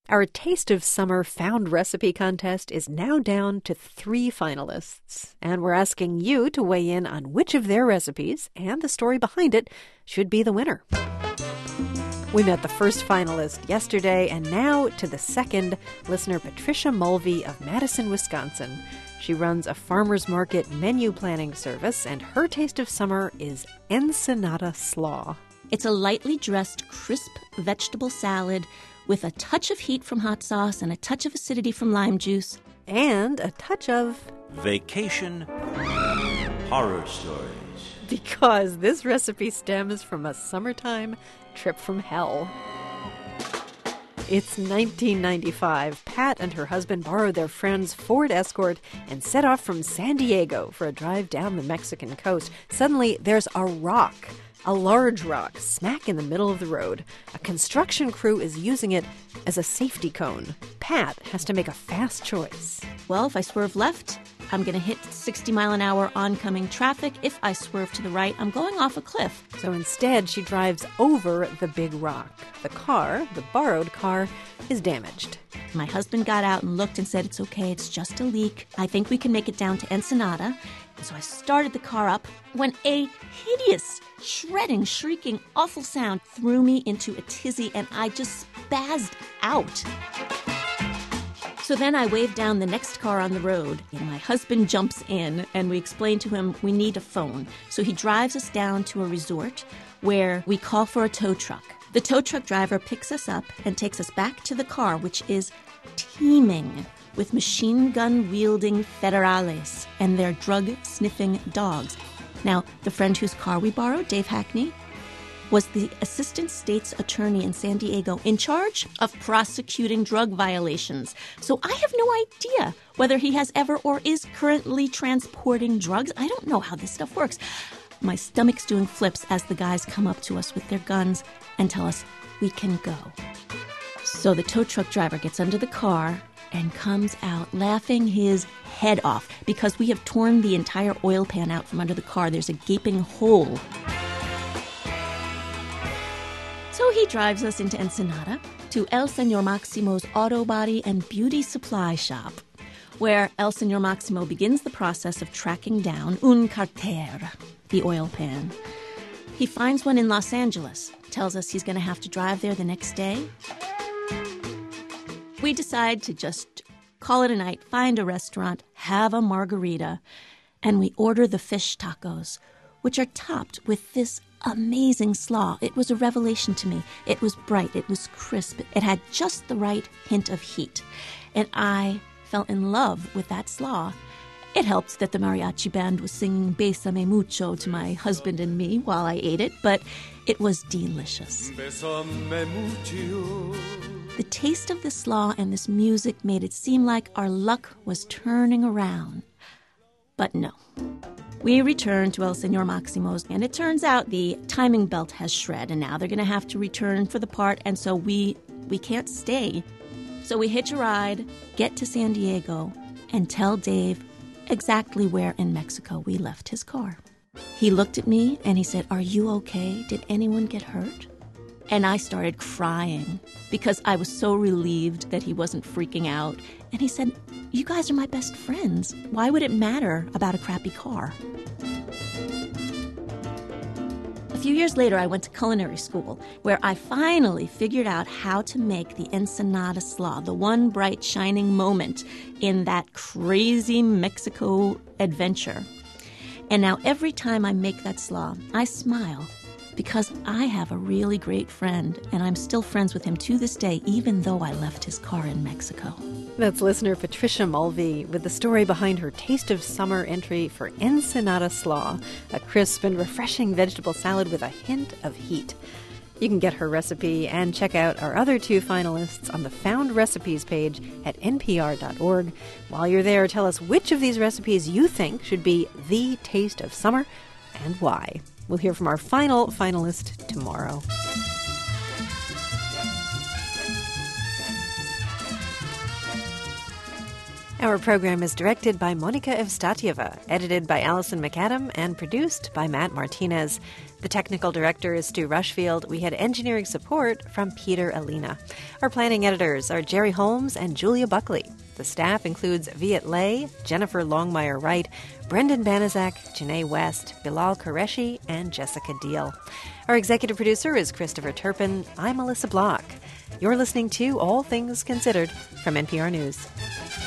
Our Taste of Summer Found Recipe contest is now down to 3 finalists, and we're asking you to weigh in on which of their recipes and the story behind it should be the winner. We met the first finalist yesterday, and now to the second, listener Patricia Mulvey of Madison, Wisconsin. She runs a farmer's market menu planning service, and her taste of summer is Ensenada slaw. It's a lightly dressed, crisp vegetable salad with a touch of heat from hot sauce and a touch of acidity from lime juice. And a touch of vacation horror stories. Because this recipe stems from a summertime trip from hell. It's 1995. Pat and her husband borrowed their friend's Ford Escort and set off from San Diego for a drive down the Mexican coast. Suddenly, there's a rock. A large rock smack in the middle of the road. A construction crew is using it as a safety cone. Pat has to make a fast choice. Well, if I swerve left, I'm going to hit 60-mile-an-hour oncoming traffic. If I swerve to the right, I'm going off a cliff. So instead, she drives over the big rock. The car, the borrowed car, is damaged. My husband got out and looked and said, "It's okay, it's just a leak. I think we can make it down to Ensenada." And so I started the car up when a hideous, shredding, shrieking, awful sound threw me into a tizzy, and I just spazzed out. So then I waved down the next car on the road, and my husband jumps in, and we explain to him we need a phone. So he drives us down to a resort where we call for a tow truck. The tow truck driver picks us up and takes us back to the car, which is teeming with machine gun-wielding federales and their drug-sniffing dogs. Now, the friend whose car we borrowed, Dave Hackney, was the assistant state's attorney in San Diego in charge of prosecuting drug violations. So I have no idea whether he has ever or is currently transporting drugs. I don't know how this stuff works. My stomach's doing flips as the guys come up to us with their guns and tell us we can go. So the tow truck driver gets under the car and comes out laughing his head off because we have torn the entire oil pan out from under the car. There's a gaping hole. So he drives us into Ensenada to El Señor Maximo's auto body and beauty supply shop, where El Señor Maximo begins the process of tracking down un carter, the oil pan. He finds one in Los Angeles, tells us he's going to have to drive there the next day. We decide to just call it a night, find a restaurant, have a margarita, and we order the fish tacos, which are topped with this amazing slaw. It was a revelation to me. It was bright. It was crisp. It had just the right hint of heat. And I fell in love with that slaw. It helped that the mariachi band was singing Bésame Mucho to my husband and me while I ate it, but it was delicious. Bésame mucho. The taste of the slaw and this music made it seem like our luck was turning around. But no. We return to El Señor Maximo's, and it turns out the timing belt has shred, and now they're going to have to return for the part, and so we can't stay. So we hitch a ride, get to San Diego, and tell Dave exactly where in Mexico we left his car. He looked at me, and he said, "Are you okay? Did anyone get hurt?" And I started crying because I was so relieved that he wasn't freaking out. And he said, "You guys are my best friends. Why would it matter about a crappy car?" A few years later, I went to culinary school, where I finally figured out how to make the Ensenada slaw, the one bright, shining moment in that crazy Mexico adventure. And now every time I make that slaw, I smile because I have a really great friend, and I'm still friends with him to this day, even though I left his car in Mexico. That's listener Patricia Mulvey with the story behind her Taste of Summer entry for Ensenada slaw, a crisp and refreshing vegetable salad with a hint of heat. You can get her recipe and check out our other 2 finalists on the Found Recipes page at npr.org. While you're there, tell us which of these recipes you think should be the taste of summer and why. We'll hear from our final finalist tomorrow. Our program is directed by Monica Evstatieva, edited by Allison McAdam, and produced by Matt Martinez. The technical director is Stu Rushfield. We had engineering support from Peter Alina. Our planning editors are Jerry Holmes and Julia Buckley. The staff includes Viet Le, Jennifer Longmire-Wright, Brendan Banaszak, Janae West, Bilal Qureshi, and Jessica Deal. Our executive producer is Christopher Turpin. I'm Melissa Block. You're listening to All Things Considered from NPR News.